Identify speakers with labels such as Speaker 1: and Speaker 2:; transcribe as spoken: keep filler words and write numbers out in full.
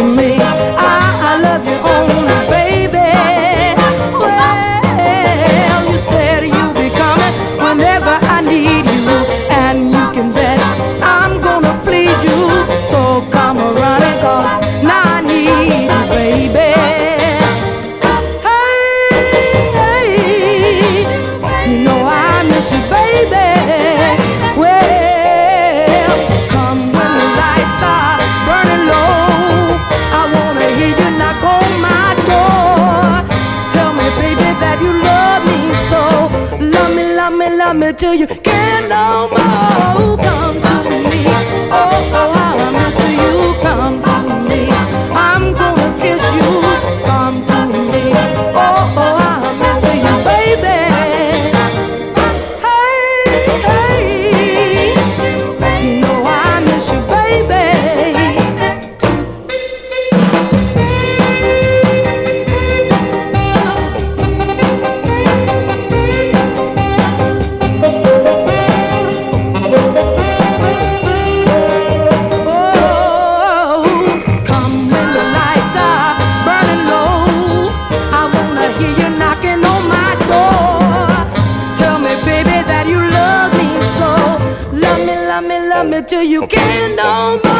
Speaker 1: me. I, I love you only, baby. Well, you said you'll be coming whenever I need you, and you can bet I'm gonna please you. So come running, 'cause now I need you, baby. Hey, hey, you know I miss you, baby. Well, come when the lights are burning low. I wanna hear you knock on my door. Tell me, baby, that you love me so. Love me, love me, love me till you can't no more. Come to me, oh, oh, how I miss you. Come to me, I'm gonna kiss you. Come to me, oh, oh, how I miss you, baby. Hey, hey, you know I miss you, baby. Oh, come when the lights are burning low. I wanna hear you knocking on my door. Tell me, baby, that you love me so. Love me, love me, love me till you can't no more.